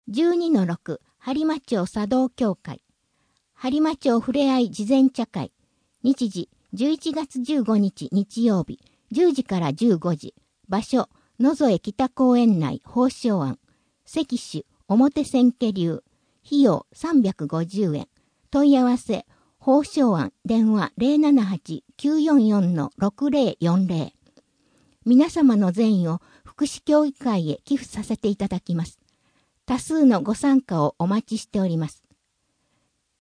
12-6 播磨町茶道協会播磨町ふれあい慈善茶会日時11月15日日曜日10時から15時場所野添北公園内宝生庵席種表千家流費用350円問い合わせ宝生庵電話 078-944-6040 皆様の善意を福祉協議会へ寄付させていただきます。多数のご参加をお待ちしております。